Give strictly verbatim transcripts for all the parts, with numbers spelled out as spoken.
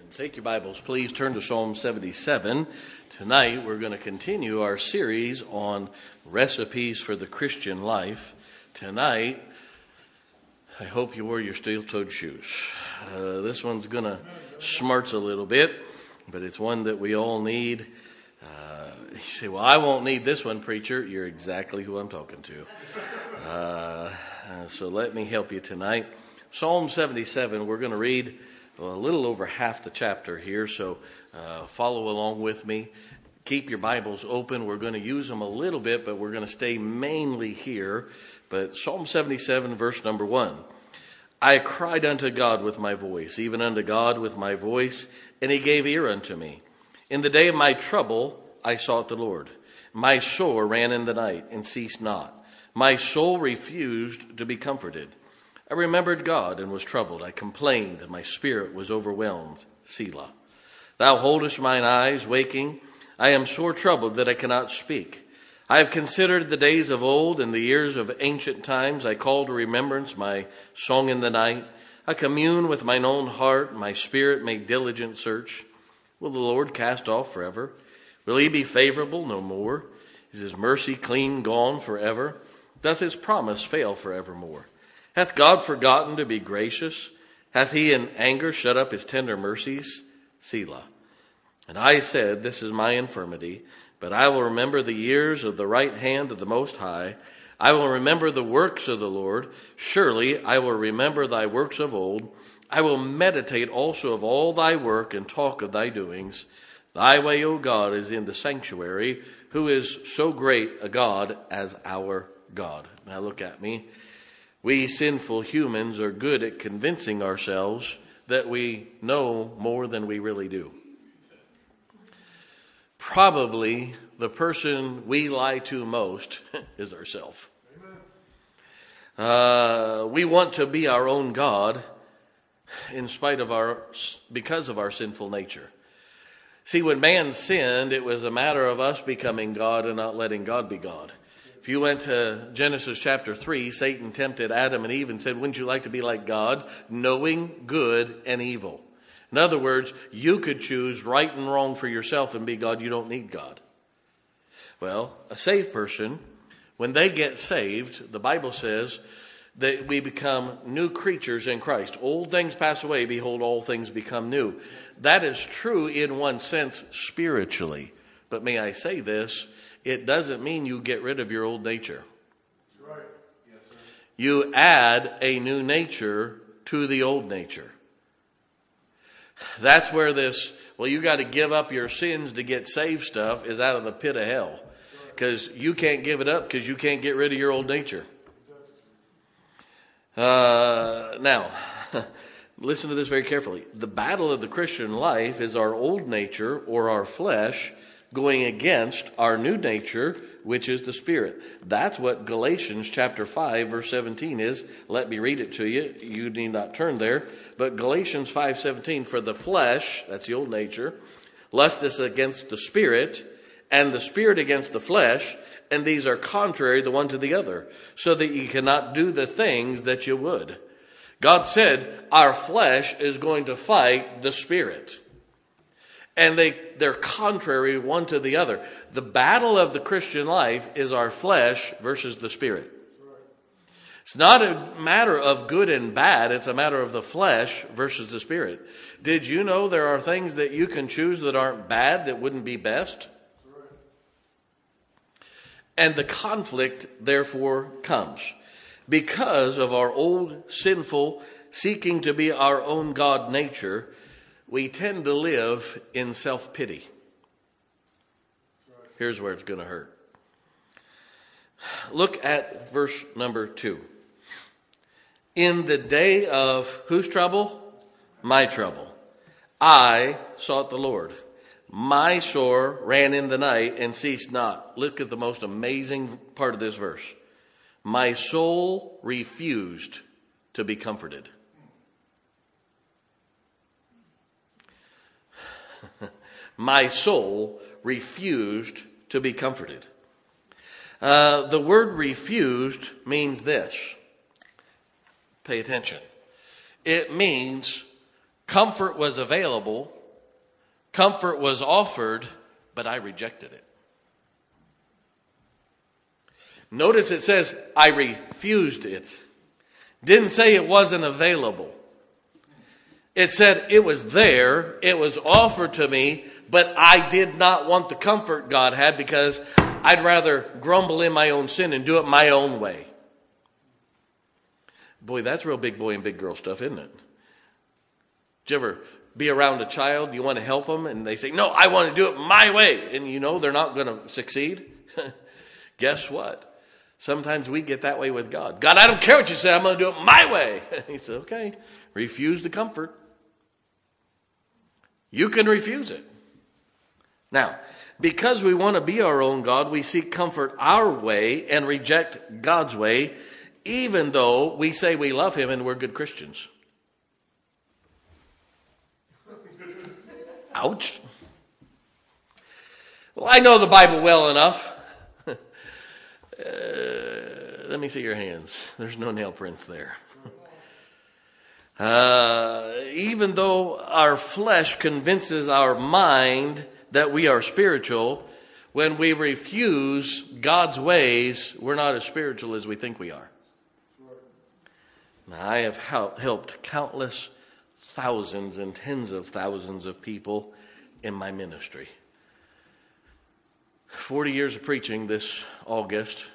Take your Bibles, please. Turn to Psalm seventy-seven. Tonight, we're going to continue our series on recipes for the Christian life. Tonight, I hope you wore your steel-toed shoes. Uh, this one's going to smarts a little bit, but it's one that we all need. Uh, you say, well, I won't need this one, preacher. You're exactly who I'm talking to. Uh, uh, so let me help you tonight. Psalm seventy-seven, we're going to read well, a little over half the chapter here, so uh, follow along with me. Keep your Bibles open. We're going to use them a little bit, but we're going to stay mainly here. But Psalm seventy-seven, verse number one. I cried unto God with my voice, even unto God with my voice, and he gave ear unto me. In the day of my trouble I sought the Lord. My soul ran in the night and ceased not. My soul refused to be comforted. I remembered God and was troubled. I complained, and my spirit was overwhelmed. Selah. Thou holdest mine eyes waking. I am sore troubled that I cannot speak. I have considered the days of old and the years of ancient times. I call to remembrance my song in the night. I commune with mine own heart. My spirit made diligent search. Will the Lord cast off forever? Will he be favorable no more? Is his mercy clean gone forever? Doth his promise fail forevermore? Hath God forgotten to be gracious? Hath he in anger shut up his tender mercies? Selah. And I said, this is my infirmity, but I will remember the years of the right hand of the Most High. I will remember the works of the Lord. Surely I will remember thy works of old. I will meditate also of all thy work and talk of thy doings. Thy way, O God, is in the sanctuary. Who is so great a God as our God? Now look at me. We sinful humans are good at convincing ourselves that we know more than we really do. Probably the person we lie to most is ourselves. Uh, we want to be our own God in spite of our, because of our sinful nature. See, when man sinned, it was a matter of us becoming God and not letting God be God. If you went to Genesis chapter three, Satan tempted Adam and Eve and said, wouldn't you like to be like God, knowing good and evil? In other words, you could choose right and wrong for yourself and be God. You don't need God. Well, a saved person, when they get saved, the Bible says that we become new creatures in Christ. Old things pass away. Behold, all things become new. That is true in one sense spiritually. But may I say this? It doesn't mean you get rid of your old nature. That's right. Yes, sir. You add a new nature to the old nature. That's where this, well, you got to give up your sins to get saved stuff is out of the pit of hell. Because you can't give it up because you can't get rid of your old nature. Uh, now, listen to this very carefully. The battle of the Christian life is our old nature or our flesh going against our new nature, which is the Spirit. That's what Galatians chapter five, verse seventeen is. Let me read it to you. You need not turn there. But Galatians five seventeen, for the flesh, that's the old nature, lusteth against the Spirit, and the Spirit against the flesh, and these are contrary the one to the other, so that you cannot do the things that you would. God said our flesh is going to fight the Spirit. And they, they're contrary one to the other. The battle of the Christian life is our flesh versus the Spirit. It's not a matter of good and bad. It's a matter of the flesh versus the Spirit. Did you know there are things that you can choose that aren't bad that wouldn't be best? And the conflict, therefore, comes because of our old sinful seeking to be our own God nature. We tend to live in self-pity. Here's where it's going to hurt. Look at verse number two. In the day of whose trouble? My trouble. I sought the Lord. My soul ran in the night and ceased not. Look at the most amazing part of this verse. My soul refused to be comforted. My soul refused to be comforted. Uh, the word refused means this. Pay attention. It means comfort was available, Comfort was offered, but I rejected it. Notice it says, I refused it. Didn't say it wasn't available. It said it was there, it was offered to me, but I did not want the comfort God had because I'd rather grumble in my own sin and do it my own way. Boy, that's real big boy and big girl stuff, isn't it? Did you ever be around a child, you want to help them, and they say, no, I want to do it my way. And you know they're not going to succeed. Guess what? Sometimes we get that way with God. God, I don't care what you say, I'm going to do it my way. He said, okay, refuse the comfort. You can refuse it. Now, because we want to be our own God, we seek comfort our way and reject God's way, even though we say we love him and we're good Christians. Ouch. Well, I know the Bible well enough. uh, let me see your hands. There's no nail prints there. Uh, even though our flesh convinces our mind that we are spiritual, when we refuse God's ways, we're not as spiritual as we think we are. Now, I have helped countless thousands and tens of thousands of people in my ministry. forty years of preaching this August,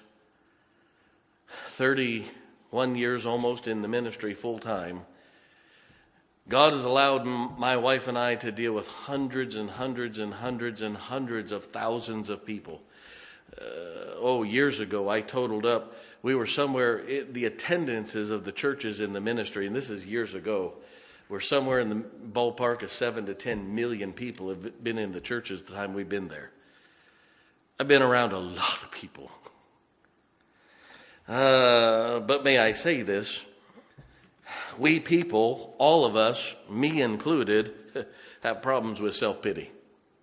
thirty-one years almost in the ministry full time. God has allowed my wife and I to deal with hundreds and hundreds and hundreds and hundreds of thousands of people. Uh, oh, years ago, I totaled up, we were somewhere, it, the attendances of the churches in the ministry, and this is years ago, we're somewhere in the ballpark of seven to ten million people have been in the churches the time we've been there. I've been around a lot of people. Uh, but may I say this? We people, all of us, me included, have problems with self-pity.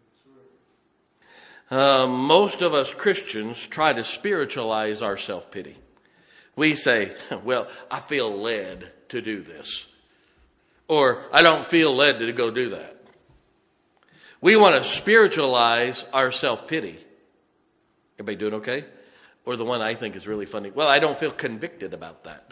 Uh, most of us Christians try to spiritualize our self-pity. We say, well, I feel led to do this. Or, I don't feel led to go do that. We want to spiritualize our self-pity. Everybody doing okay? Or the one I think is really funny. Well, I don't feel convicted about that.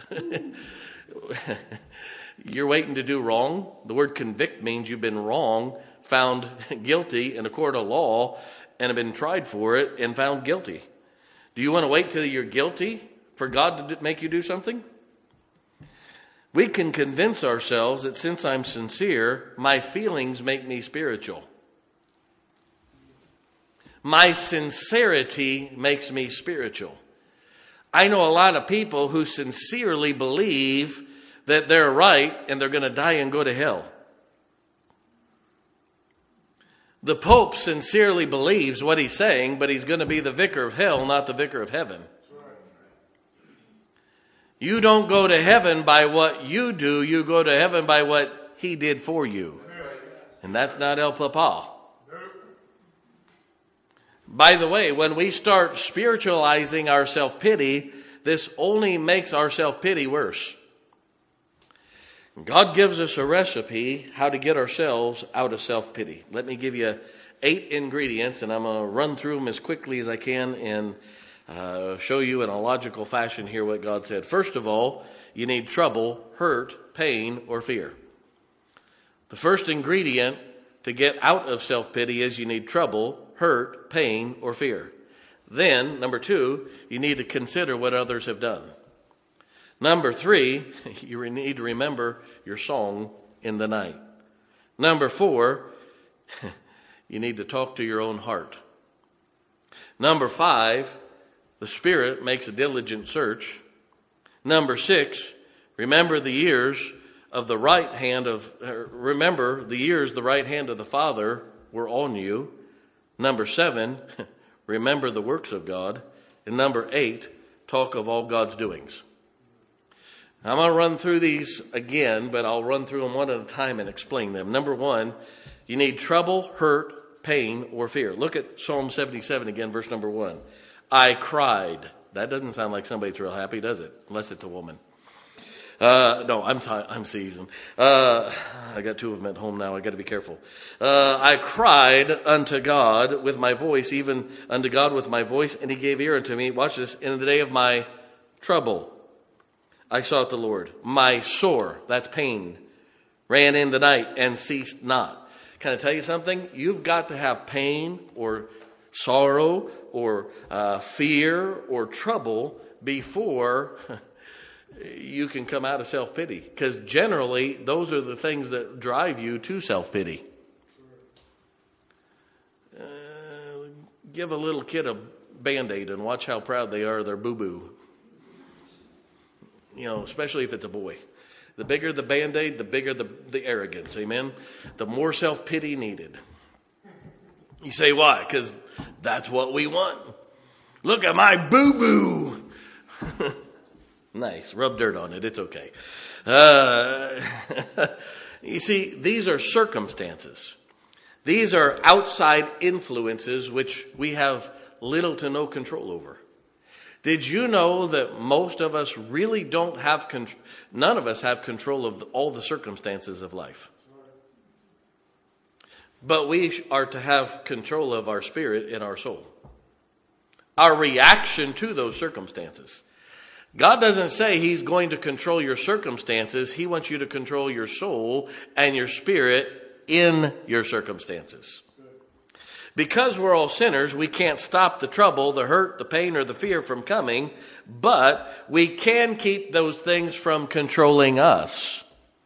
You're waiting to do wrong. The word convict means you've been wrong, found guilty in a court of law, and have been tried for it and found guilty. Do you want to wait till you're guilty for God to make you do something? We can convince ourselves that since I'm sincere, my feelings make me spiritual. My sincerity makes me spiritual. I know a lot of people who sincerely believe that they're right and they're going to die and go to hell. The Pope sincerely believes what he's saying, but he's going to be the vicar of hell, not the vicar of heaven. You don't go to heaven by what you do. You go to heaven by what he did for you. And that's not El Papa. By the way, when we start spiritualizing our self-pity, this only makes our self-pity worse. God gives us a recipe how to get ourselves out of self-pity. Let me give you eight ingredients, and I'm going to run through them as quickly as I can and uh, show you in a logical fashion here what God said. First of all, you need trouble, hurt, pain, or fear. The first ingredient to get out of self-pity is you need trouble, hurt, pain, or fear. Then, number two, you need to consider what others have done. Number three, you need to remember your song in the night. Number four, you need to talk to your own heart. Number five, the Spirit makes a diligent search. Number six, remember the years of the right hand of, remember the years the right hand of the Father were on you. Number seven, remember the works of God. And number eight, talk of all God's doings. I'm going to run through these again, but I'll run through them one at a time and explain them. Number one, you need trouble, hurt, pain, or fear. Look at Psalm seventy-seven again, verse number one. I cried. That doesn't sound like somebody's real happy, does it? Unless it's a woman. Uh, no, I'm t- I'm seasoned. Uh, I got two of them at home now. I got to be careful. Uh, I cried unto God with my voice, even unto God with my voice, and he gave ear unto me. Watch this. In the day of my trouble, I sought the Lord. My sore, that's pain, ran in the night and ceased not. Can I tell you something? You've got to have pain or sorrow or uh, fear or trouble before you can come out of self-pity. Because generally, those are the things that drive you to self-pity. Uh, give a little kid a Band-Aid and watch how proud they are of their boo-boo. You know, especially if it's a boy. The bigger the Band-Aid, the bigger the, the arrogance. Amen? The more self-pity needed. You say, why? Because that's what we want. Look at my boo-boo. Nice. Rub dirt on it. It's okay. Uh, you see, these are circumstances. These are outside influences which we have little to no control over. Did you know that most of us really don't have, con- none of us have control of the, all the circumstances of life? But we are to have control of our spirit and our soul. Our reaction to those circumstances. God doesn't say he's going to control your circumstances. He wants you to control your soul and your spirit in your circumstances. Because we're all sinners, we can't stop the trouble, the hurt, the pain, or the fear from coming, but we can keep those things from controlling us.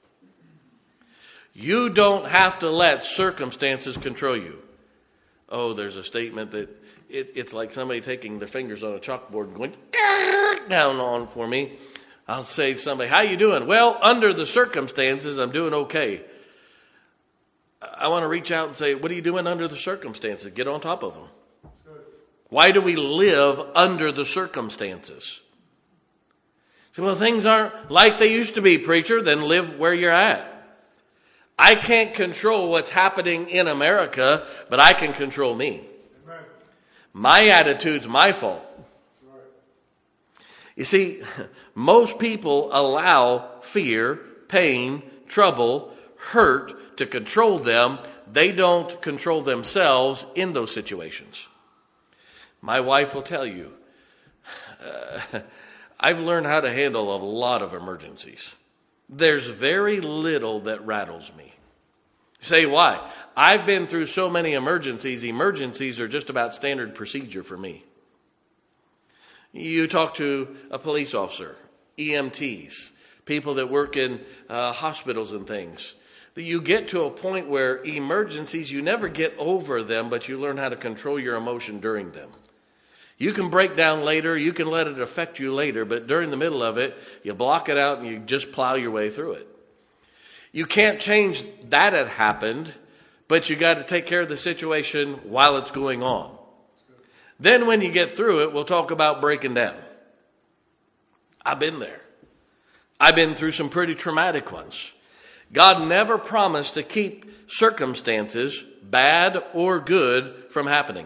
You don't have to let circumstances control you. Oh, there's a statement that it, it's like somebody taking their fingers on a chalkboard and going down on for me. I'll say to somebody, how you doing? Well, under the circumstances, I'm doing okay. I want to reach out and say, what are you doing under the circumstances? Get on top of them. Why do we live under the circumstances? So, well, things aren't like they used to be, preacher. Then live where you're at. I can't control what's happening in America, but I can control me. Amen. My attitude's my fault. Right. You see, most people allow fear, pain, trouble, hurt to control them. They don't control themselves in those situations. My wife will tell you, uh, I've learned how to handle a lot of emergencies. There's very little that rattles me. Say why? I've been through so many emergencies. Emergencies are just about standard procedure for me. You talk to a police officer, E M Ts, people that work in uh, hospitals and things. You get to a point where emergencies, you never get over them, but you learn how to control your emotion during them. You can break down later, you can let it affect you later, but during the middle of it, you block it out and you just plow your way through it. You can't change that had happened, but you got to take care of the situation while it's going on. Then when you get through it, we'll talk about breaking down. I've been there. I've been through some pretty traumatic ones. God never promised to keep circumstances, bad or good, from happening.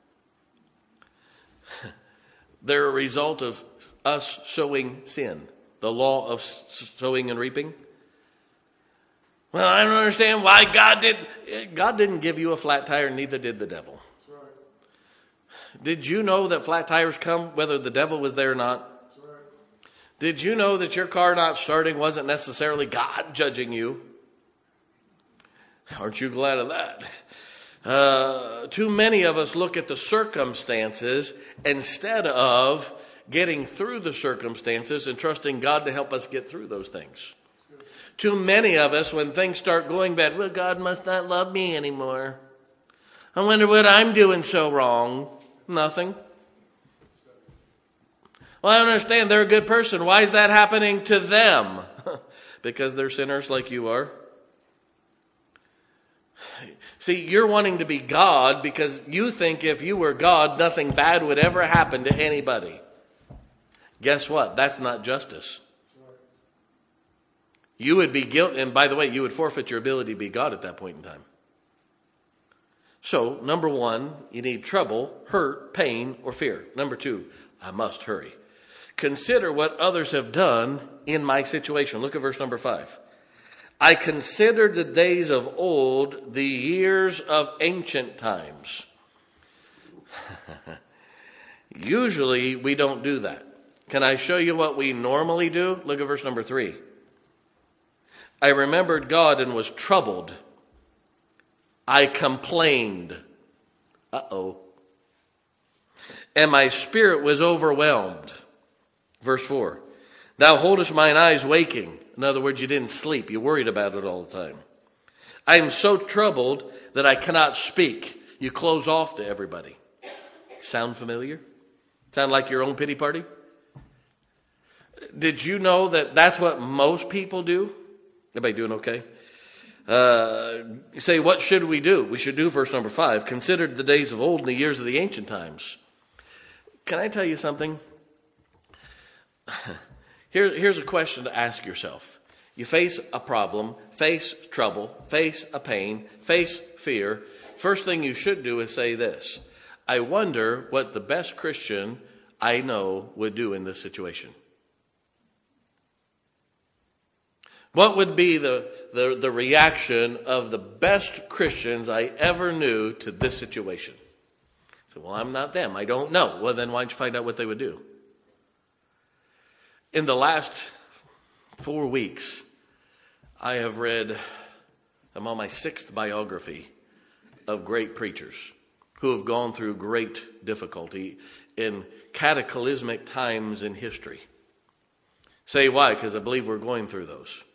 They're a result of us sowing sin. The law of sowing and reaping. Well, I don't understand why God did. God didn't give you a flat tire, neither did the devil. That's right. Did you know that flat tires come whether the devil was there or not? That's right. Did you know that your car not starting wasn't necessarily God judging you? Aren't you glad of that? Uh, too many of us look at the circumstances instead of getting through the circumstances and trusting God to help us get through those things. Too many of us, when things start going bad, well, God must not love me anymore. I wonder what I'm doing so wrong. Nothing. Well, I don't understand. They're a good person. Why is that happening to them? Because they're sinners like you are. See, you're wanting to be God because you think if you were God, nothing bad would ever happen to anybody. Guess what? That's not justice. You would be guilty, and by the way, you would forfeit your ability to be God at that point in time. So, number one, you need trouble, hurt, pain, or fear. Number two, I must hurry. Consider what others have done in my situation. Look at verse number five. I considered the days of old, the years of ancient times. Usually we don't do that. Can I show you what we normally do? Look at verse number three. I remembered God and was troubled. I complained. Uh-oh. And my spirit was overwhelmed. Verse four. Thou holdest mine eyes waking. In other words, you didn't sleep. You worried about it all the time. I am so troubled that I cannot speak. You close off to everybody. Sound familiar? Sound like your own pity party? Did you know that that's what most people do? Everybody doing okay? Uh, you say, what should we do? We should do verse number five. Considered the days of old and the years of the ancient times. Can I tell you something? Here, here's a question to ask yourself. You face a problem, face trouble, face a pain, face fear. First thing you should do is say this. I wonder what the best Christian I know would do in this situation. What would be the, the, the reaction of the best Christians I ever knew to this situation? So, well, I'm not them. I don't know. Well, then why don't you find out what they would do? In the last four weeks, I have read, I'm on my sixth biography of great preachers who have gone through great difficulty in cataclysmic times in history. Say why? Because I believe we're going through those.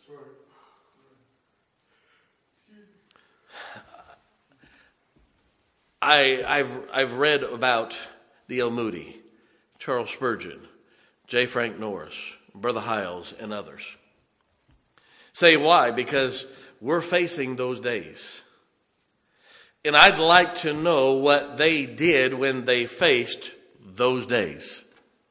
I, I've, I've read about D L Moody, Charles Spurgeon, J. Frank Norris, Brother Hiles, and others. Say why? Because we're facing those days. And I'd like to know what they did when they faced those days.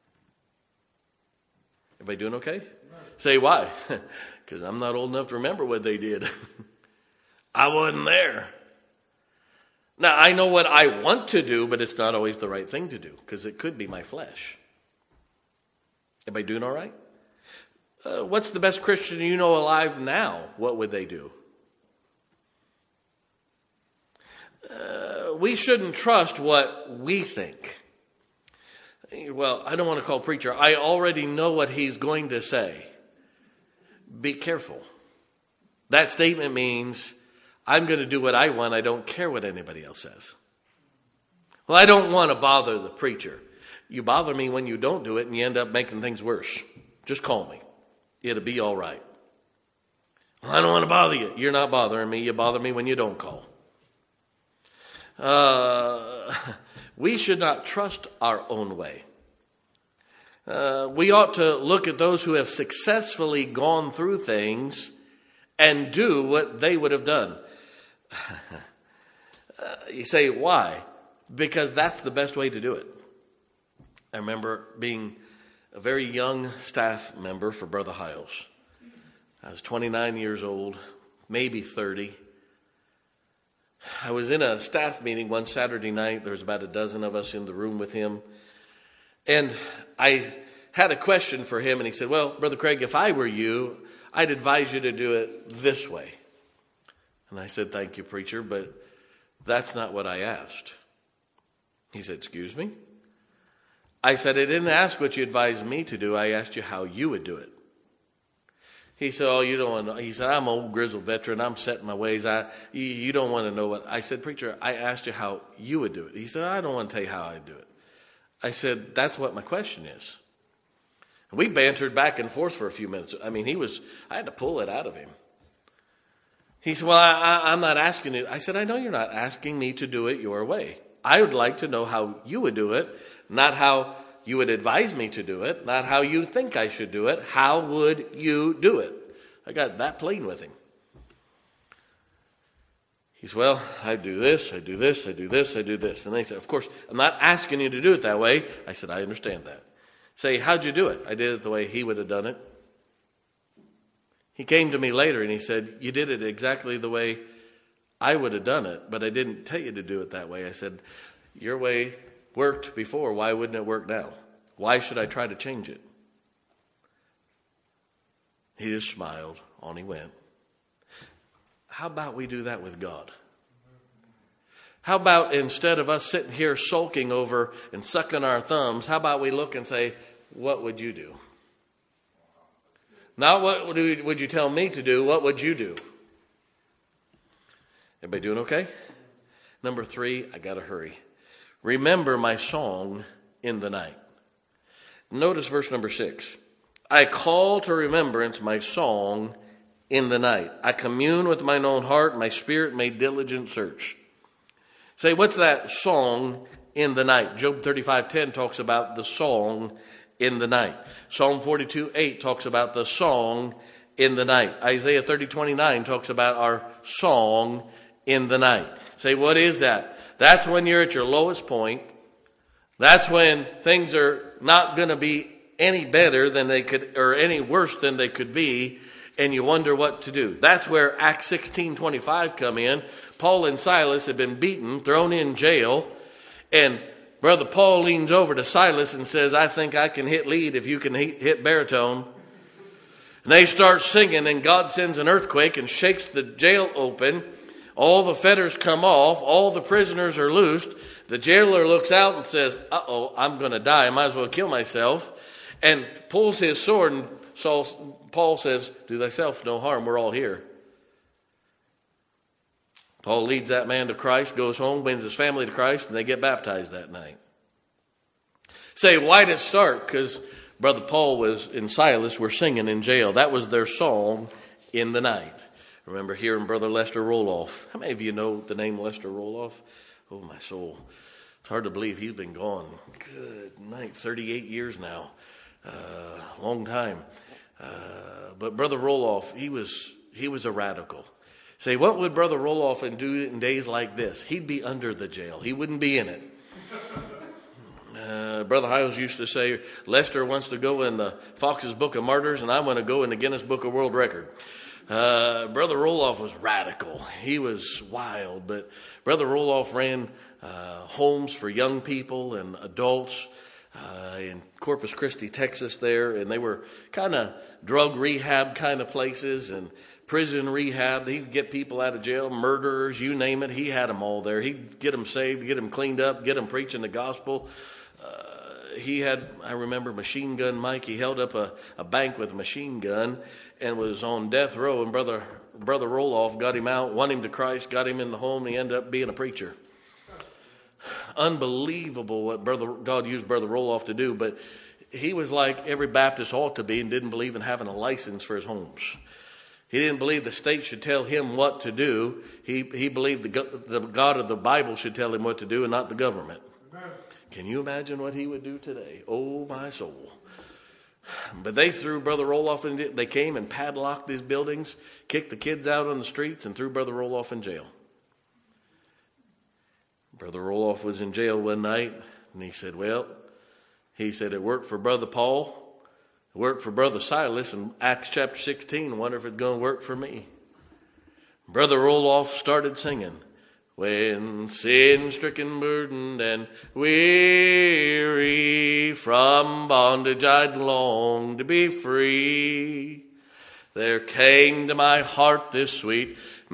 Everybody doing okay? Right. Say why? Because I'm not old enough to remember what they did. I wasn't there. Now, I know what I want to do, but it's not always the right thing to do because it could be my flesh. Everybody doing all right? Uh, what's the best Christian you know alive now? What would they do? Uh, we shouldn't trust what we think. Well, I don't want to call preacher. I already know what he's going to say. Be careful. That statement means I'm going to do what I want. I don't care what anybody else says. Well, I don't want to bother the preacher. You bother me when you don't do it and you end up making things worse. Just call me. It'll be all right. Well, I don't want to bother you. You're not bothering me. You bother me when you don't call. Uh, we should not trust our own way. Uh, we ought to look at those who have successfully gone through things and do what they would have done. uh, you say, why? Because that's the best way to do it. I remember being a very young staff member for Brother Hiles. I was twenty-nine years old, maybe thirty. I was in a staff meeting one Saturday night. There was about a dozen of us in the room with him. And I had a question for him, and he said, well, Brother Craig, if I were you, I'd advise you to do it this way. And I said, thank you, preacher, but that's not what I asked. He said, excuse me? I said, I didn't ask what you advised me to do. I asked you how you would do it. He said, oh, you don't want to know. He said, I'm an old grizzled veteran. I'm set in my ways. I, you, you don't want to know what. I said, preacher, I asked you how you would do it. He said, I don't want to tell you how I'd do it. I said, that's what my question is. And we bantered back and forth for a few minutes. I mean, he was, I had to pull it out of him. He said, well, I, I, I'm not asking you. I said, I know you're not asking me to do it your way. I would like to know how you would do it, not how you would advise me to do it, not how you think I should do it. How would you do it? I got that plain with him. He said, well, I do this, I do this, I do this, I do this. And they said, of course, I'm not asking you to do it that way. I said, I understand that. Say, how'd you do it? I did it the way he would have done it. He came to me later and he said, you did it exactly the way I would have done it, but I didn't tell you to do it that way. I said, your way worked before. Why wouldn't it work now? Why should I try to change it? He just smiled. On he went. How about we do that with God? How about instead of us sitting here sulking over and sucking our thumbs, how about we look and say, what would you do? Not what would you tell me to do, what would you do? Everybody doing okay? Number three, I got to hurry. Remember my song in the night. Notice verse number six. I call to remembrance my song in the night. I commune with mine own heart. My spirit made diligent search. Say, what's that song in the night? Job thirty-five ten talks about the song in the night. Psalm forty-two eight talks about the song in the night. Isaiah thirty twenty-nine talks about our song in the night. Say, what is that? That's when you're at your lowest point. That's when things are not going to be any better than they could, or any worse than they could be, and you wonder what to do. That's where Acts sixteen twenty-five come in. Paul and Silas had been beaten, thrown in jail, and Brother Paul leans over to Silas and says, I think I can hit lead if you can hit baritone. And they start singing, and God sends an earthquake and shakes the jail open. All the fetters come off. All the prisoners are loosed. The jailer looks out and says, uh-oh, I'm going to die. I might as well kill myself. And pulls his sword, and Saul, Paul says, do thyself no harm. We're all here. Paul leads that man to Christ, goes home, wins his family to Christ, and they get baptized that night. Say, why did it start? Because Brother Paul was and Silas were singing in jail. That was their song in the night. I remember hearing Brother Lester Roloff. How many of you know the name Lester Roloff? Oh, my soul. It's hard to believe he's been gone. Good night. thirty-eight years now. Uh, long time. Uh, but Brother Roloff, he was he was a radical. Say, what would Brother Roloff do in days like this? He'd be under the jail. He wouldn't be in it. Uh, Brother Hiles used to say, Lester wants to go in the Fox's Book of Martyrs, and I want to go in the Guinness Book of World Record. Uh, Brother Roloff was radical. He was wild, but Brother Roloff ran uh, homes for young people and adults uh, in Corpus Christi, Texas there, and they were kind of drug rehab kind of places and prison rehab. He'd get people out of jail, murderers, you name it. He had them all there. He'd get them saved, get them cleaned up, get them preaching the gospel. Uh, he had, I remember, Machine Gun Mike. He held up a, a bank with a machine gun and was on death row. And Brother Brother Roloff got him out, won him to Christ, got him in the home, and he ended up being a preacher. Unbelievable what Brother God used Brother Roloff to do. But he was like every Baptist ought to be and didn't believe in having a license for his homes. He didn't believe the state should tell him what to do. He he believed the, the God of the Bible should tell him what to do and not the government. Amen. Can you imagine what he would do today? Oh, my soul. But they threw Brother Roloff in. They came and padlocked these buildings, kicked the kids out on the streets, and threw Brother Roloff in jail. Brother Roloff was in jail one night, and he said, well, he said, it worked for Brother Paul. It worked for Brother Silas in Acts chapter sixteen. I wonder if it's going to work for me. Brother Roloff started singing. When sin-stricken, burdened, and weary, from bondage I'd long to be free. There came to my heart this sweet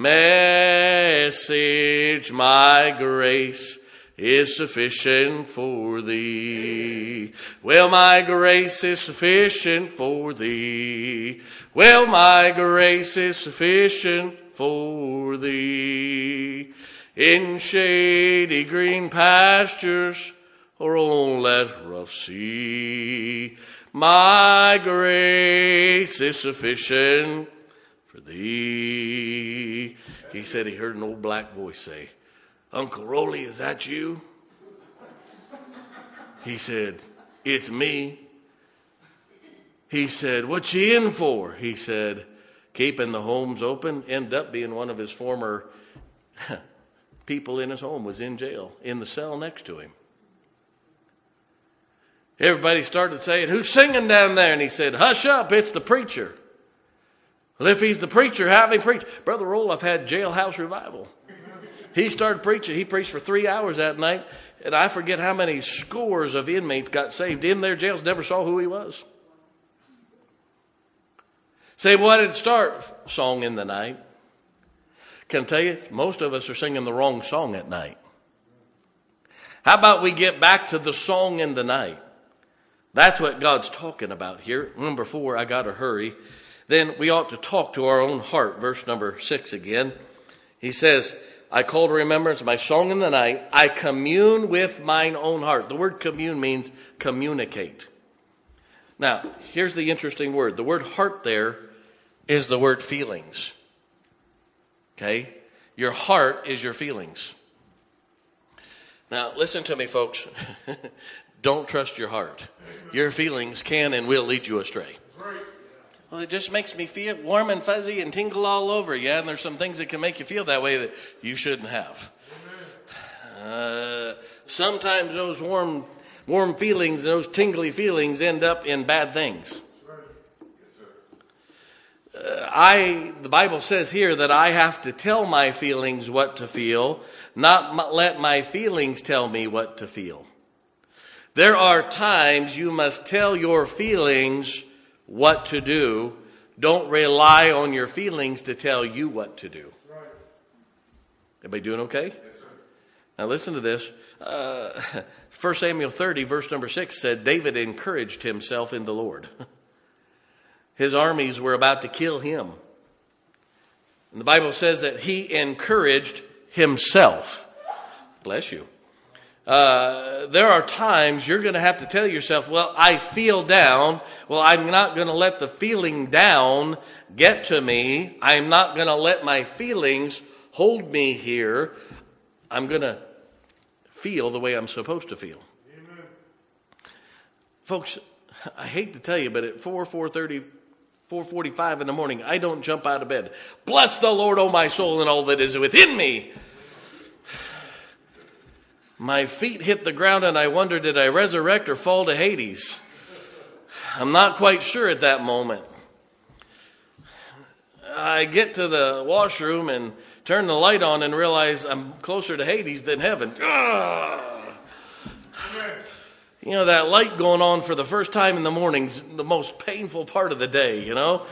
message, my grace is sufficient for thee. Well, my grace is sufficient for thee. Well, my grace is sufficient for thee. In shady green pastures or on that rough sea, my grace is sufficient for thee. He said he heard an old black voice say, Uncle Rolly, is that you? He said, it's me. He said, what you in for? He said, keeping the homes open. Ended up being one of his former people in his home was in jail, in the cell next to him. Everybody started saying, who's singing down there? And he said, hush up, it's the preacher. Well, if he's the preacher, have him preach. Brother Roloff had jailhouse revival. He started preaching. He preached for three hours that night. And I forget how many scores of inmates got saved in their jails, never saw who he was. Say, why did it start? Song in the night. Can I tell you, most of us are singing the wrong song at night. How about we get back to the song in the night? That's what God's talking about here. Number four, I got to hurry. Then we ought to talk to our own heart. Verse number six again. He says, I call to remembrance my song in the night. I commune with mine own heart. The word commune means communicate. Now, here's the interesting word. The word heart there is the word feelings. Okay? Your heart is your feelings. Now, listen to me, folks. Don't trust your heart. Your feelings can and will lead you astray. Well, it just makes me feel warm and fuzzy and tingle all over. Yeah, and there's some things that can make you feel that way that you shouldn't have. Uh, sometimes those warm, warm feelings, those tingly feelings end up in bad things. Uh, I, the Bible says here that I have to tell my feelings what to feel, not m- let my feelings tell me what to feel. There are times you must tell your feelings what to do. Don't rely on your feelings to tell you what to do. Right. Everybody doing okay? Yes, sir. Now listen to this. Uh, First Samuel thirty, verse number six said, David encouraged himself in the Lord. His armies were about to kill him. And the Bible says that he encouraged himself. Bless you. Uh, there are times you're going to have to tell yourself, well, I feel down. Well, I'm not going to let the feeling down get to me. I'm not going to let my feelings hold me here. I'm going to feel the way I'm supposed to feel. Amen. Folks, I hate to tell you, but at four, four thirty, four forty-five in the morning, I don't jump out of bed. Bless the Lord, O my soul, and all that is within me. My feet hit the ground and I wonder, did I resurrect or fall to Hades? I'm not quite sure at that moment. I get to the washroom and turn the light on and realize I'm closer to Hades than heaven. Ugh. You know, that light going on for the first time in the morning's the most painful part of the day, you know?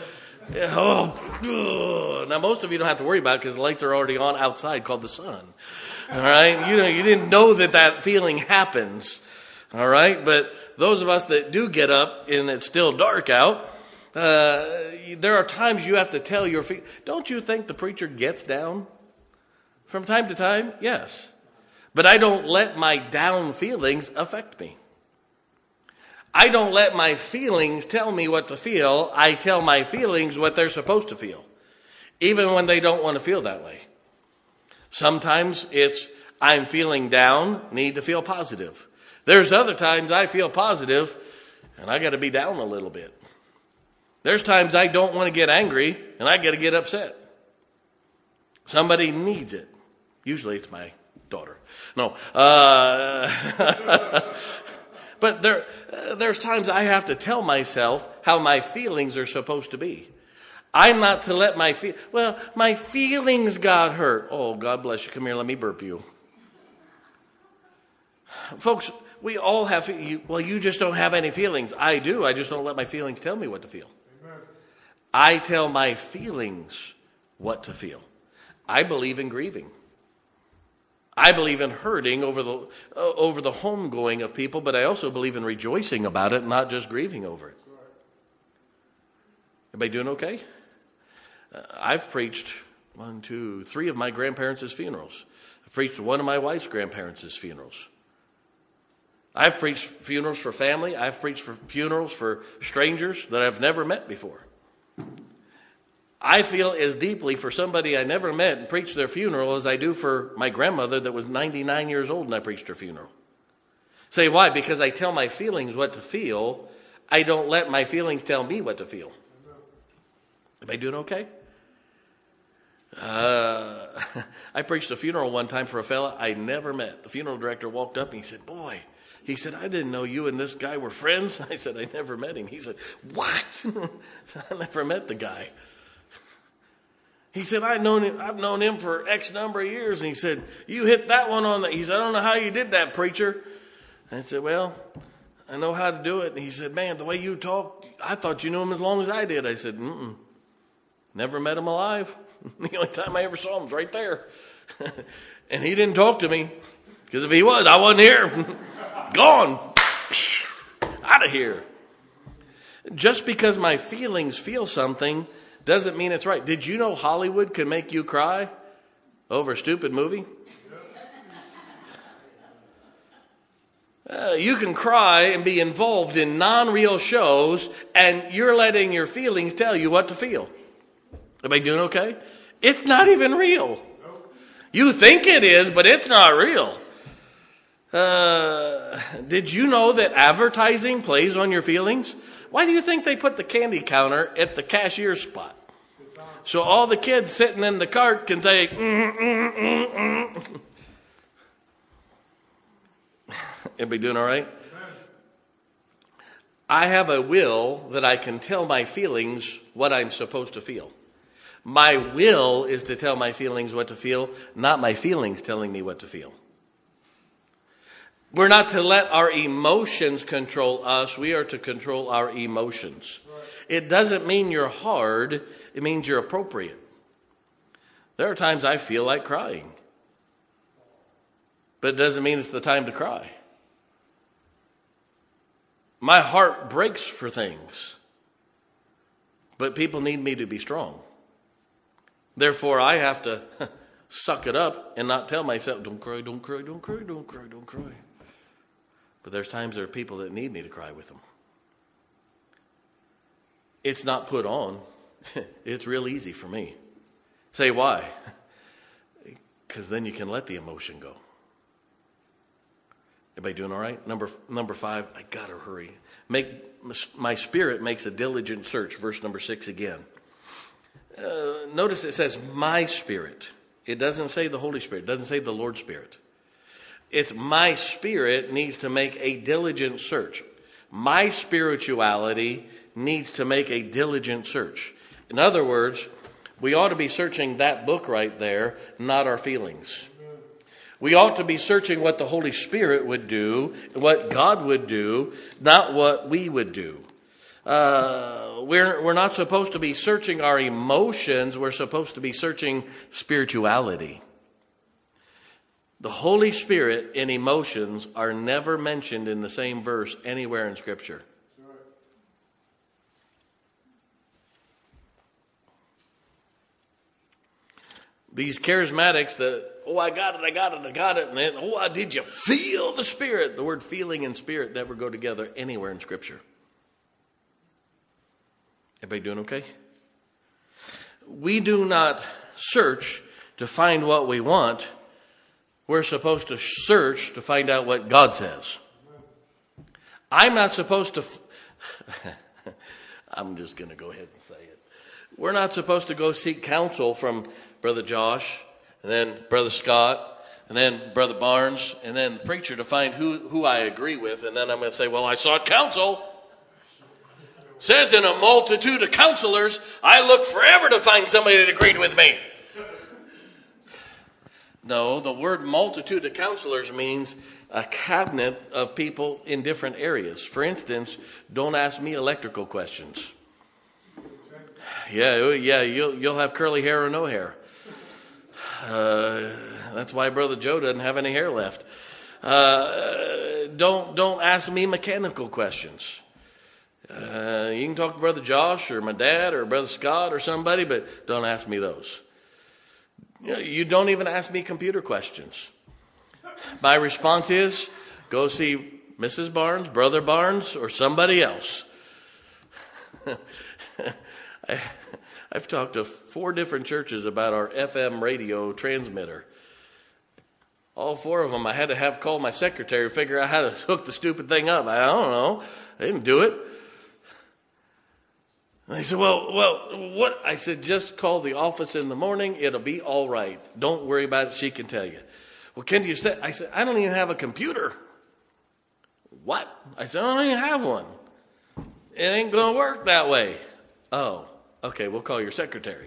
Oh, now most of you don't have to worry about it because the lights are already on outside called the sun. All right, you know, you didn't know that that feeling happens. All right, but those of us that do get up and it's still dark out, uh, there are times you have to tell your feet. Don't you think the preacher gets down from time to time? Yes, but I don't let my down feelings affect me. I don't let my feelings tell me what to feel. I tell my feelings what they're supposed to feel, even when they don't want to feel that way. Sometimes it's, I'm feeling down, need to feel positive. There's other times I feel positive, and I got to be down a little bit. There's times I don't want to get angry, and I got to get upset. Somebody needs it. Usually it's my daughter. No. Uh, but there, uh, there's times I have to tell myself how my feelings are supposed to be. I'm not to let my feel. Well, my feelings got hurt. Oh, God bless you. Come here, let me burp you. Folks, we all have, you, well, you just don't have any feelings. I do. I just don't let my feelings tell me what to feel. Amen. I tell my feelings what to feel. I believe in grieving. I believe in hurting over the uh, over the homegoing of people, but I also believe in rejoicing about it, not just grieving over it. Everybody doing okay? Uh, I've preached one, two, three of my grandparents' funerals. I've preached one of my wife's grandparents' funerals. I've preached funerals for family. I've preached for funerals for strangers that I've never met before. I feel as deeply for somebody I never met and preached their funeral as I do for my grandmother that was ninety-nine years old and I preached her funeral. Say why? Because I tell my feelings what to feel. I don't let my feelings tell me what to feel. Am I doing okay? Uh, I preached a funeral one time for a fella I never met. The funeral director walked up and he said, boy, he said, I didn't know you and this guy were friends. I said, I never met him. He said, what? I never met the guy. He said, I've known him, I've known him for X number of years. And he said, you hit that one on the, he said, I don't know how you did that, preacher. And I said, well, I know how to do it. And he said, man, the way you talk, I thought you knew him as long as I did. I said, mm-mm. Never met him alive. The only time I ever saw him was right there. And he didn't talk to me. Because if he was, I wasn't here. Gone. Out of here. Just because my feelings feel something doesn't mean it's right. Did you know Hollywood can make you cry over a stupid movie? Uh, you can cry and be involved in non-real shows, and you're letting your feelings tell you what to feel. Everybody doing okay? It's not even real. You think it is, but it's not real. Uh, did you know that advertising plays on your feelings? Why do you think they put the candy counter at the cashier spot? So all the kids sitting in the cart can say, mm, mm, mm, mm. Everybody doing all right? I have a will that I can tell my feelings what I'm supposed to feel. My will is to tell my feelings what to feel, not my feelings telling me what to feel. We're not to let our emotions control us. We are to control our emotions. It doesn't mean you're hard. It means you're appropriate. There are times I feel like crying. But it doesn't mean it's the time to cry. My heart breaks for things. But people need me to be strong. Therefore, I have to suck it up and not tell myself, don't cry, don't cry, don't cry, don't cry, don't cry. But there's times there are people that need me to cry with them. It's not put on. It's real easy for me. Say why? Because then you can let the emotion go. Everybody doing all right? Number number five, I gotta hurry. Make my spirit makes a diligent search. Verse number six again. Uh, notice it says my spirit. It doesn't say the Holy Spirit. It doesn't say the Lord's Spirit. It's my spirit needs to make a diligent search. My spirituality needs to make a diligent search. In other words, we ought to be searching that book right there, not our feelings. We ought to be searching what the Holy Spirit would do, what God would do, not what we would do. Uh, we're, we're not supposed to be searching our emotions. We're supposed to be searching spirituality. The Holy Spirit and emotions are never mentioned in the same verse anywhere in Scripture. These charismatics that, oh, I got it, I got it, I got it. And then, oh, did you feel the Spirit? The word feeling and spirit never go together anywhere in Scripture. Everybody doing okay? We do not search to find what we want. We're supposed to search to find out what God says. I'm not supposed to... F- I'm just going to go ahead and say it. We're not supposed to go seek counsel from Brother Josh, and then Brother Scott, and then Brother Barnes, and then the preacher to find who, who I agree with. And then I'm going to say, well, I sought counsel. It says in a multitude of counselors, I looked forever to find somebody that agreed with me. No, the word multitude of counselors means a cabinet of people in different areas. For instance, don't ask me electrical questions. Yeah, yeah, you'll you'll have curly hair or no hair. Uh, that's why Brother Joe doesn't have any hair left. Uh, don't don't ask me mechanical questions. Uh, you can talk to Brother Josh or my dad or Brother Scott or somebody, but don't ask me those. You don't even ask me computer questions. My response is, go see Missus Barnes, Brother Barnes, or somebody else. I, I've talked to four different churches about our F M radio transmitter. All four of them, I had to have call my secretary to figure out how to hook the stupid thing up. I don't know. They didn't do it. And they said, well, well, what? I said, just call the office in the morning. It'll be all right. Don't worry about it. She can tell you. Well, can you say? I said, I don't even have a computer. What? I said, I don't even have one. It ain't going to work that way. Oh, okay, we'll call your secretary.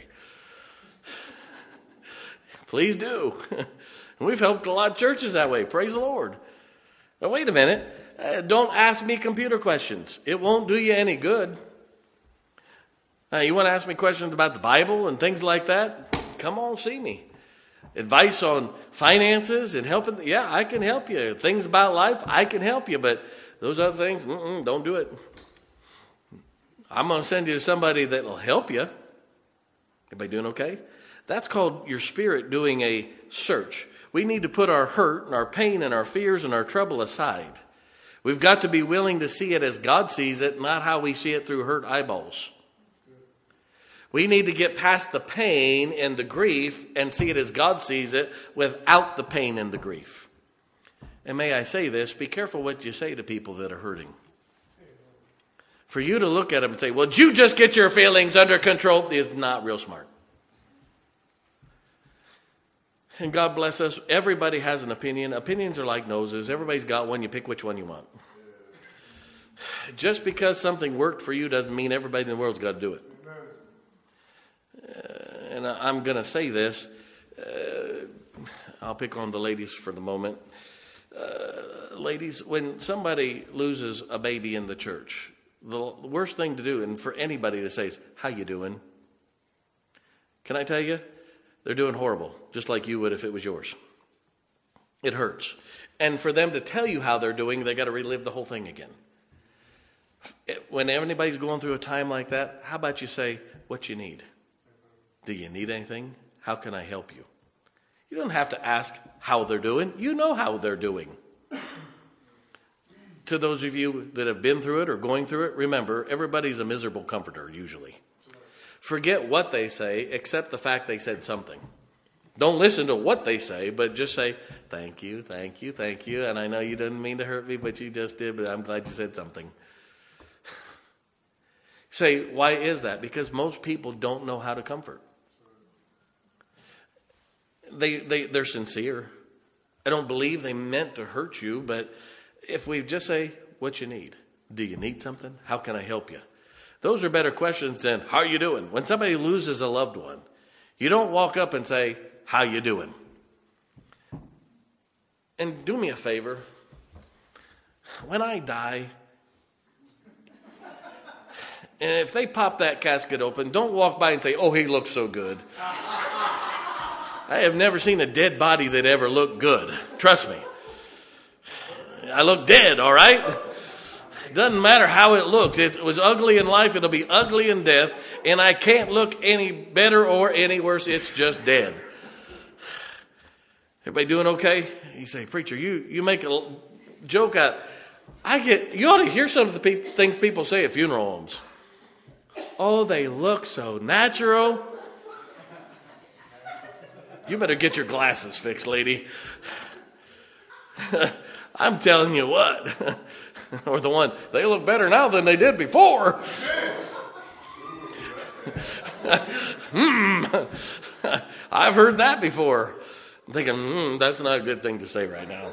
Please do. We've helped a lot of churches that way. Praise the Lord. Now, wait a minute. Uh, don't ask me computer questions. It won't do you any good. Now, you want to ask me questions about the Bible and things like that? Come on, see me. Advice on finances and helping, yeah, I can help you. Things about life, I can help you. But those other things, mm-mm, don't do it. I'm going to send you to somebody that will help you. Everybody doing okay? That's called your spirit doing a search. We need to put our hurt and our pain and our fears and our trouble aside. We've got to be willing to see it as God sees it, not how we see it through hurt eyeballs. We need to get past the pain and the grief and see it as God sees it without the pain and the grief. And may I say this, be careful what you say to people that are hurting. For you to look at them and say, well, you just get your feelings under control is not real smart. And God bless us, everybody has an opinion. Opinions are like noses. Everybody's got one. You pick which one you want. Just because something worked for you doesn't mean everybody in the world's got to do it. Uh, and I, I'm going to say this. Uh, I'll pick on the ladies for the moment. Uh, ladies, when somebody loses a baby in the church, the worst thing to do, and for anybody to say is, how you doing? Can I tell you? They're doing horrible, just like you would if it was yours. It hurts. And for them to tell you how they're doing, they got to relive the whole thing again. When anybody's going through a time like that, how about you say what you need? Do you need anything? How can I help you? You don't have to ask how they're doing. You know how they're doing. To those of you that have been through it or going through it, remember, everybody's a miserable comforter usually. Forget what they say, accept the fact they said something. Don't listen to what they say, but just say, thank you, thank you, thank you. And I know you didn't mean to hurt me, but you just did, but I'm glad you said something. Say, why is that? Because most people don't know how to comfort. They, they, they're sincere. I don't believe they meant to hurt you, but if we just say, what you need? Do you need something? How can I help you? Those are better questions than, how are you doing? When somebody loses a loved one, you don't walk up and say, how you doing? And do me a favor. When I die, and if they pop that casket open, don't walk by and say, oh, he looks so good. I have never seen a dead body that ever looked good. Trust me. I look dead, all right? Doesn't matter how it looks. It was ugly in life. It'll be ugly in death. And I can't look any better or any worse. It's just dead. Everybody doing okay? You say, preacher, you, you make a joke out. I get, you ought to hear some of the people, things people say at funeral homes. Oh, they look so natural. You better get your glasses fixed, lady. I'm telling you what. Or the one, they look better now than they did before. hmm. I've heard that before. I'm thinking, hmm, that's not a good thing to say right now.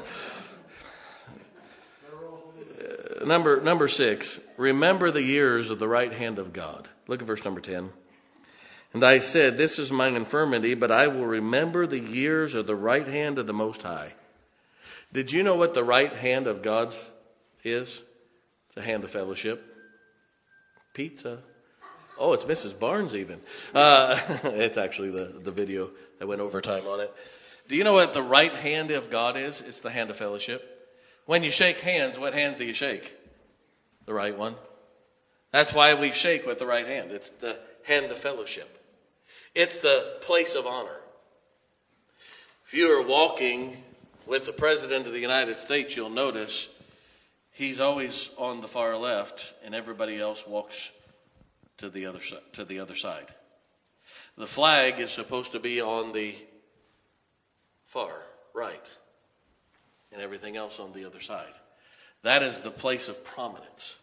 Uh, number, number six, remember the years of the right hand of God. Look at verse number ten. And I said, this is mine infirmity, but I will remember the years of the right hand of the Most High. Did you know what the right hand of God's is? It's a hand of fellowship. Pizza. Oh, it's Missus Barnes even. Uh, it's actually the, the video that went overtime on it. Do you know what the right hand of God is? It's the hand of fellowship. When you shake hands, what hand do you shake? The right one. That's why we shake with the right hand. It's the hand of fellowship. It's the place of honor. If you are walking with the President of the United States, you'll notice he's always on the far left and everybody else walks to the other to the other side. The flag is supposed to be on the far right and everything else on the other side. That is the place of prominence.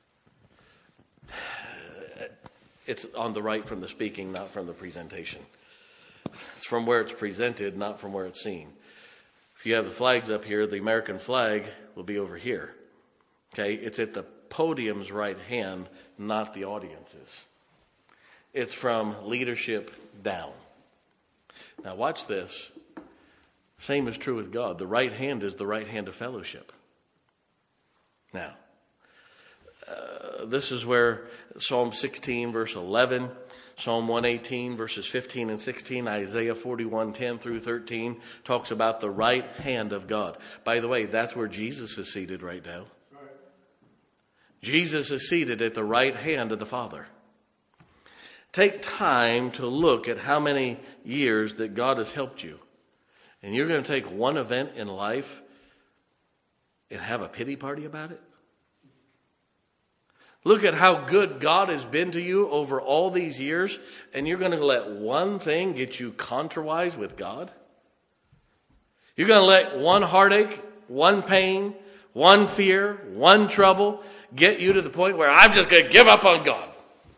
It's on the right from the speaking, not from the presentation. It's from where it's presented, not from where it's seen. If you have the flags up here, the American flag will be over here. Okay, it's at the podium's right hand, not the audience's. It's from leadership down. Now watch this. Same is true with God. The right hand is the right hand of fellowship. Now, uh, this is where Psalm sixteen, verse eleven, Psalm one eighteen, verses fifteen and sixteen, Isaiah forty-one, ten through thirteen, talks about the right hand of God. By the way, that's where Jesus is seated right now. Jesus is seated at the right hand of the Father. Take time to look at how many years that God has helped you. And you're going to take one event in life and have a pity party about it? Look at how good God has been to you over all these years, and you're going to let one thing get you contrariwise with God? You're going to let one heartache, one pain, one fear, one trouble get you to the point where I'm just going to give up on God.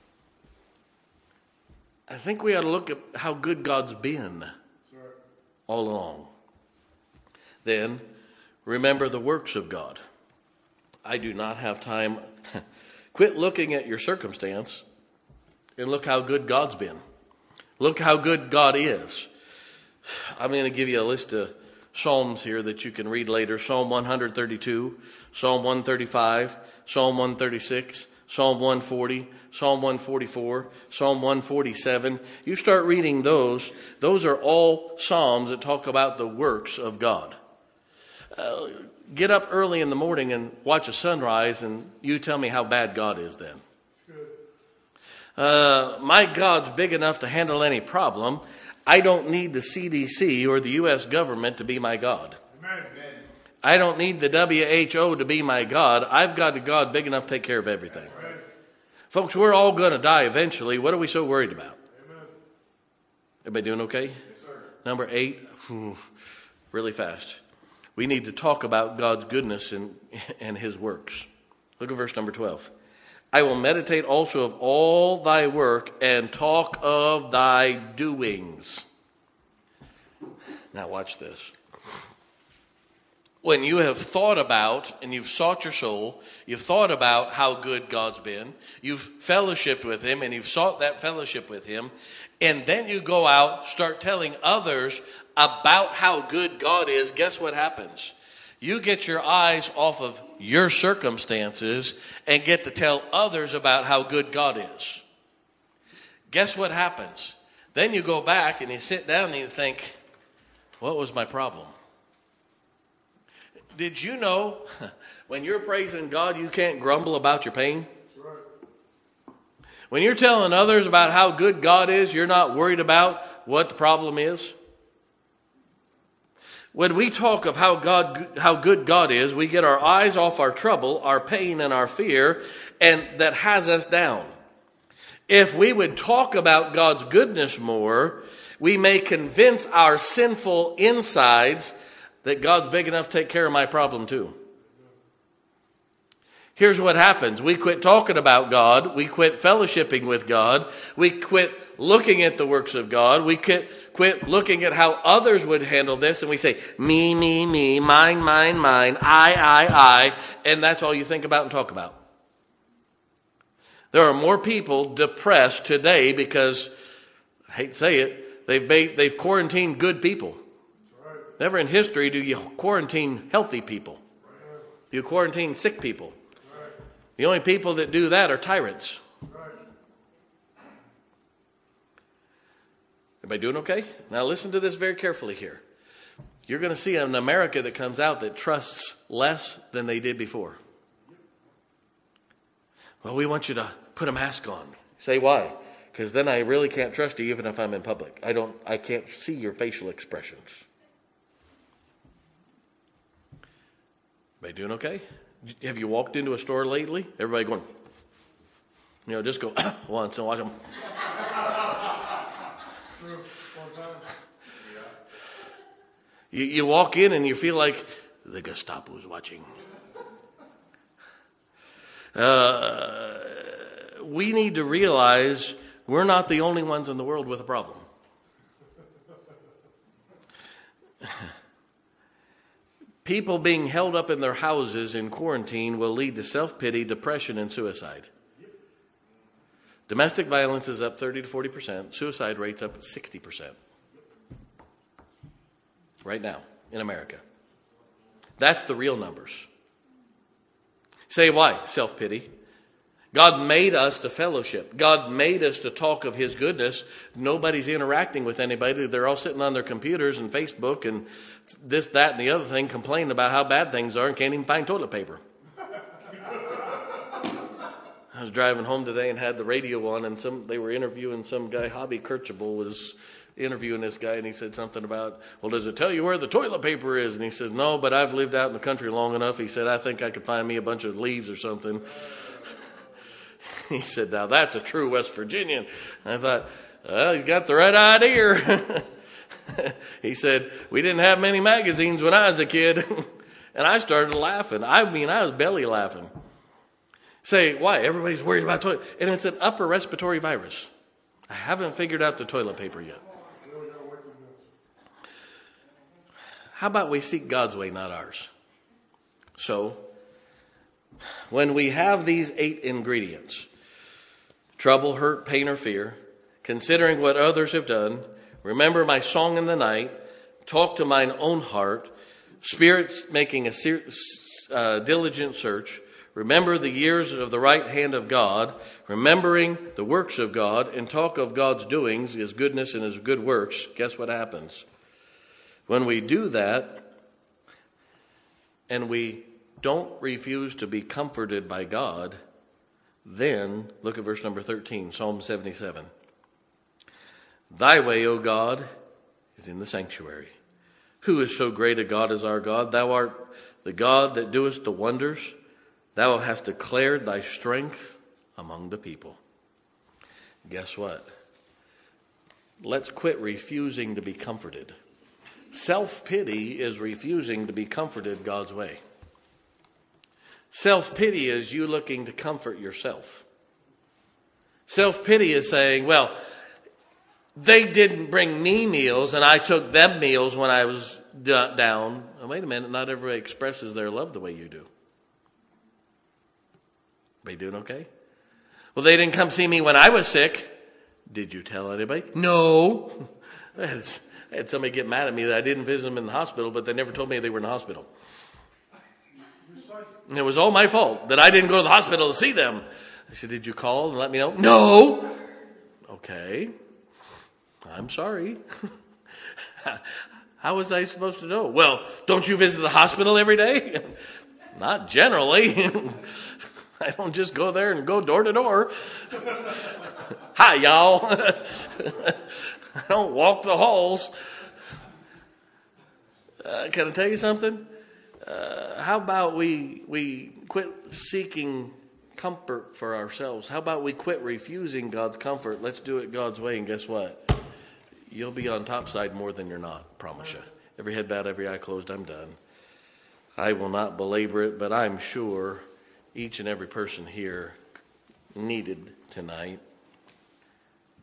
I think we ought to look at how good God's been all along. Then, remember the works of God. I do not have time. Quit looking at your circumstance and look how good God's been. Look how good God is. I'm going to give you a list of Psalms here that you can read later. Psalm one thirty-two, Psalm one thirty-five, Psalm one thirty-six, Psalm one forty, Psalm one forty-four, Psalm one forty-seven. You start reading those. Those are all Psalms that talk about the works of God. Uh, get up early in the morning and watch a sunrise, and you tell me how bad God is then. Uh, my God's big enough to handle any problem. I don't need the C D C or the U S government to be my God. Amen. I don't need the W H O to be my God. I've got a God big enough to take care of everything. Right. Folks, we're all going to die eventually. What are we so worried about? Amen. Everybody doing okay? Yes, sir. Number eight, whew, really fast. We need to talk about God's goodness and, and his works. Look at verse number twelve. I will meditate also of all thy work and talk of thy doings. Now watch this. When you have thought about and you've sought your soul, you've thought about how good God's been, you've fellowshiped with him and you've sought that fellowship with him, and then you go out, start telling others about how good God is, guess what happens? You get your eyes off of your circumstances and get to tell others about how good God is. Guess what happens? Then you go back and you sit down and you think, what was my problem? Did you know when you're praising God, you can't grumble about your pain? When you're telling others about how good God is, you're not worried about what the problem is? When we talk of how God, how good God is, we get our eyes off our trouble, our pain, and our fear, and that has us down. If we would talk about God's goodness more, we may convince our sinful insides that God's big enough to take care of my problem too. Here's what happens. We quit talking about God. We quit fellowshipping with God. We quit looking at the works of God. We quit, quit looking at how others would handle this. And we say, me, me, me, mine, mine, mine, I, I, I. And that's all you think about and talk about. There are more people depressed today because, I hate to say it, they've made, they've quarantined good people. Never in history do you quarantine healthy people. You quarantine sick people. The only people that do that are tyrants. Everybody doing okay? Now listen to this very carefully here. You're going to see an America that comes out that trusts less than they did before. Well, we want you to put a mask on. Say why? Because then I really can't trust you even if I'm in public. I don't. I can't see your facial expressions. Everybody doing okay? Have you walked into a store lately? Everybody going, you know, just go once and watch them. You, you walk in and you feel like the Gestapo is watching. Uh, we need to realize we're not the only ones in the world with a problem. People being held up in their houses in quarantine will lead to self-pity, depression, and suicide. Domestic violence is up thirty to forty percent. Suicide rates up sixty percent. Right now in America. That's the real numbers. Say why? Self-pity. God made us to fellowship. God made us to talk of his goodness. Nobody's interacting with anybody. They're all sitting on their computers and Facebook and this, that, and the other thing, complaining about how bad things are and can't even find toilet paper. I was driving home today and had the radio on, and some they were interviewing some guy. Hobby Kirchable was interviewing this guy, and he said something about, well, does it tell you where the toilet paper is? And he says, no, but I've lived out in the country long enough. He said, I think I could find me a bunch of leaves or something. He said, now that's a true West Virginian. I thought, well, he's got the right idea. He said, we didn't have many magazines when I was a kid. And I started laughing. I mean, I was belly laughing. Say, why? Everybody's worried about toilet. And it's an upper respiratory virus. I haven't figured out the toilet paper yet. How about we seek God's way, not ours? So, when we have these eight ingredients, trouble, hurt, pain, or fear, considering what others have done, remember my song in the night, talk to mine own heart, spirits making a ser- uh, diligent search, remember the years of the right hand of God, remembering the works of God, and talk of God's doings, his goodness and his good works, guess what happens? When we do that, and we don't refuse to be comforted by God, then look at verse number thirteen, Psalm seventy-seven. Thy way, O God, is in the sanctuary. Who is so great a God as our God? Thou art the God that doest the wonders. Thou hast declared thy strength among the people. Guess what? Let's quit refusing to be comforted. Self-pity is refusing to be comforted God's way. Self-pity is you looking to comfort yourself. Self-pity is saying, well, they didn't bring me meals and I took them meals when I was d- down. Oh, wait a minute, not everybody expresses their love the way you do. They doing okay? Well, they didn't come see me when I was sick. Did you tell anybody? No. I had, I had somebody get mad at me that I didn't visit them in the hospital, but they never told me they were in the hospital. And it was all my fault that I didn't go to the hospital to see them. I said, did you call and let me know? No. Okay. I'm sorry. How was I supposed to know? Well, don't you visit the hospital every day? Not generally. I don't just go there and go door to door. Hi, y'all. I don't walk the halls. Uh, can I tell you something? Uh, how about we we quit seeking comfort for ourselves? How about we quit refusing God's comfort? Let's do it God's way, and guess what? You'll be on top side more than you're not, promise you. Every head bowed, every eye closed, I'm done. I will not belabor it, but I'm sure each and every person here needed tonight